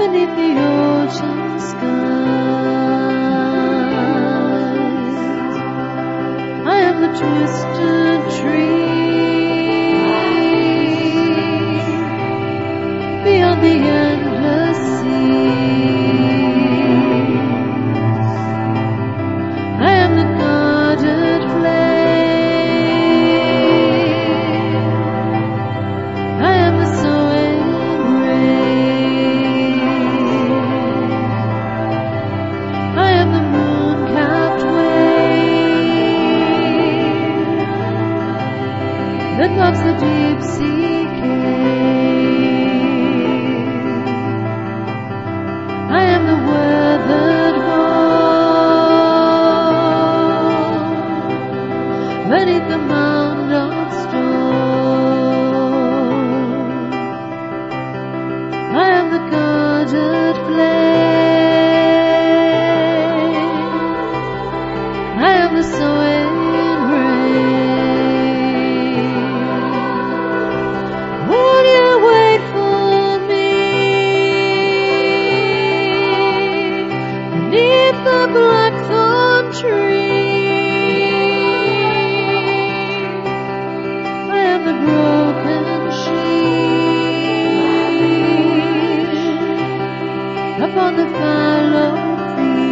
beneath the ocean skies. I am the twisted tree beyond the endless sea. I am the guarded flame. I am the sowing rain. I am the moon-capped wave that loves the deep sea cave. I am the weathered wall beneath the mound of stone. I am the guarded flame. I am the sowing rain. Will you wait for me beneath the blackthorn tree? I am the broken sheep upon the fallow field.